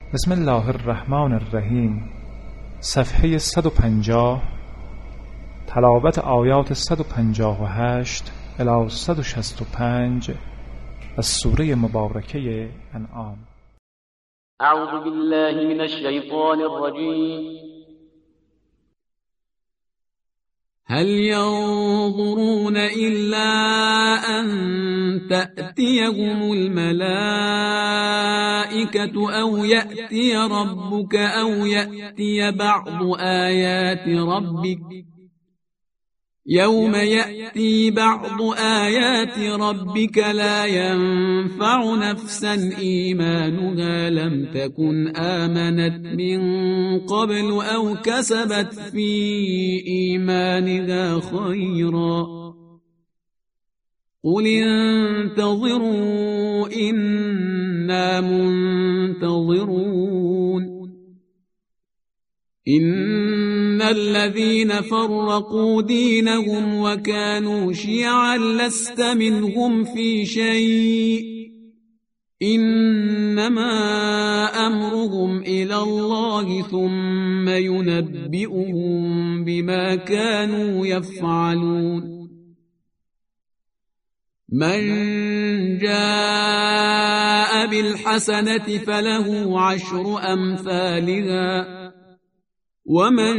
بسم الله الرحمن الرحیم. صفحه 150. تلاوت آیات 158 الی 165 از سوره مبارکه انعام. اعوذ بالله من الشیطان الرجیم. هل ينظرون إلا أن تأتيهم الملائكة أو يأتي ربك أو يأتي بعض آيات ربك يوم يأتي بعض آيات ربك لا ينفع نفسا إيمانها لم تكن آمنت من قبل أو كسبت في إيمانها خيرا قل انتظروا إنا منتظرون إن الذين فرقوا دينهم وكانوا شيعا لست منهم في شيء إنما أمرهم إلى الله ثم ينبئهم بما كانوا يفعلون من جاء بالحسنة فله 10 أمثالها ومن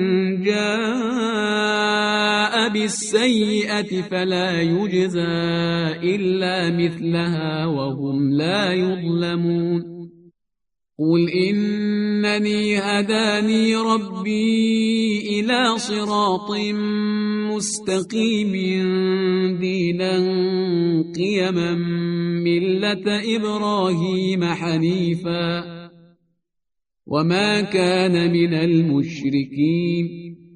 جاء بالسيئة فلا يجزى إلا مثلها وهم لا يظلمون قل إنني هداني ربي إلى صراط مستقيم دينا قيما ملة إبراهيم حنيفا وما كان من المشركين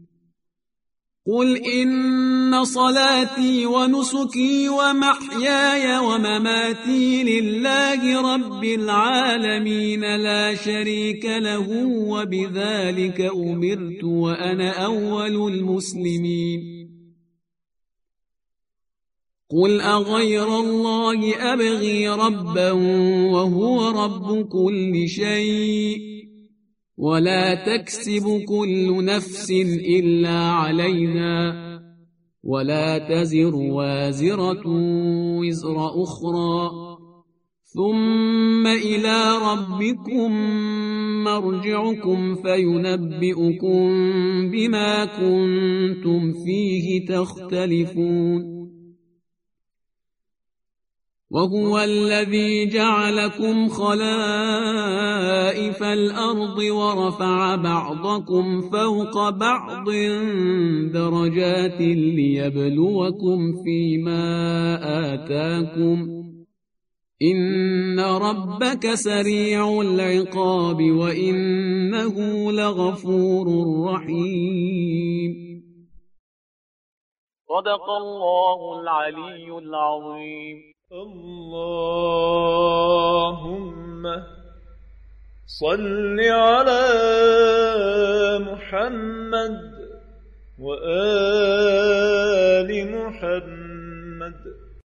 قل إن صلاتي ونسكي ومحياي ومماتي لله رب العالمين لا شريك له وبذلك أمرت وأنا أول المسلمين قل أغير الله أبغي ربا وهو رب كل شيء ولا تكسب كل نفس إلا عليها ولا تزر وازرة وزر أخرى ثم إلى ربكم مرجعكم فينبئكم بما كنتم فيه تختلفون وهو الذي جعلكم خلائف الأرض ورفع بعضكم فوق بعض درجات ليبلوكم فيما آتاكم إن ربك سريع العقاب وإنه لغفور رحيم. صدق الله العلي العظيم. اللهم صل على محمد وآل محمد.